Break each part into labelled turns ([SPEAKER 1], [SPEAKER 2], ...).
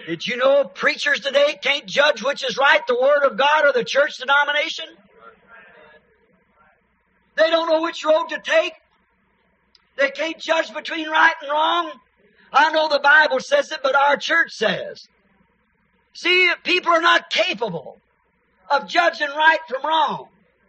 [SPEAKER 1] Did you know preachers today can't judge which is right, the Word of God or the church denomination? They don't know which road to take. They can't judge between right and wrong. I know the Bible says it, but our church says. See, people are not capable of judging right from wrong.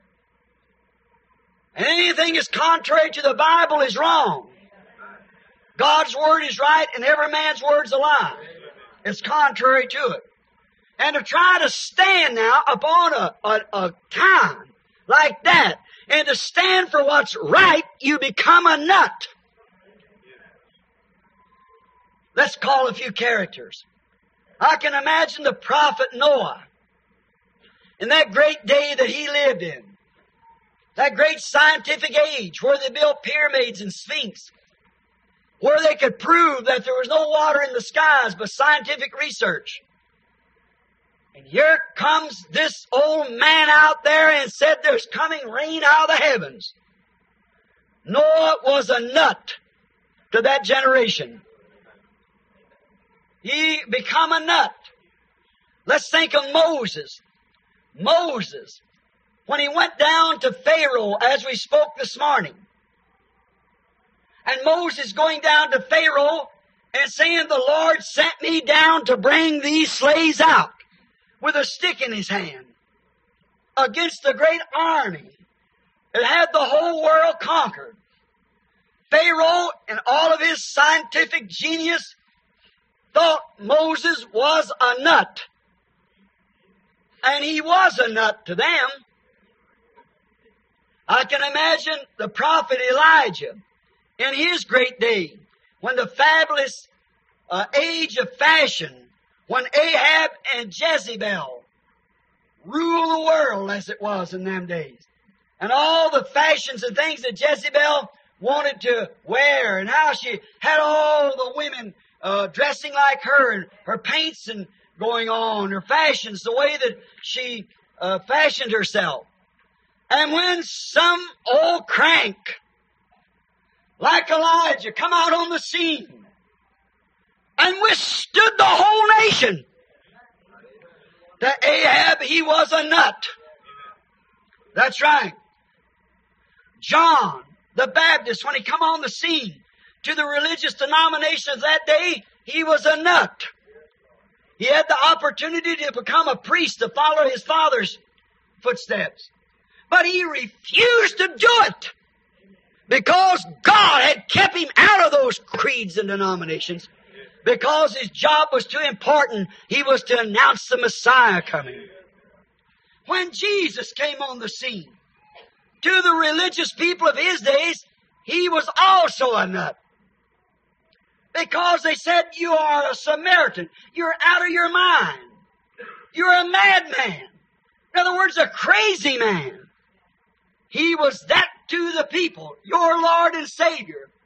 [SPEAKER 1] And anything is contrary to the Bible is wrong. God's Word is right and every man's word's a lie. It's contrary to it. And to try to stand now upon a time like that, and to stand for what's right, you become a nut. Let's call a few characters. I can imagine the prophet Noah in that great day that he lived in. That great scientific age where they built pyramids and sphinx, where they could prove that there was no water in the skies by scientific research. And here comes this old man out there and said there's coming rain out of the heavens. Noah was a nut to that generation. He become a nut. Let's think of Moses. Moses, when he went down to Pharaoh, as we spoke this morning, and Moses going down to Pharaoh and saying, the Lord sent me down to bring these slaves out with a stick in his hand against the great army that had the whole world conquered. Pharaoh and all of his scientific genius thought Moses was a nut. And he was a nut to them. I can imagine the prophet Elijah in his great day, when the fabulous age of fashion, when Ahab and Jezebel ruled the world as it was in them days. And all the fashions and things that Jezebel wanted to wear, and how she had all the women dressing like her, and her paints and going on, her fashions, the way that she fashioned herself. And when some old crank like Elijah come out on the scene and withstood the whole nation, to Ahab he was a nut. That's right. John the Baptist, when he come on the scene to the religious denomination of that day, he was a nut. He had the opportunity to become a priest, to follow his father's footsteps. But he refused to do it because God had kept him out of those creeds and denominations, because his job was too important. He was to announce the Messiah coming. When Jesus came on the scene, to the religious people of his days, he was also a nut. Because they said, you are a Samaritan. You're out of your mind. You're a madman. In other words, a crazy man. He was that to the people, your Lord and Savior.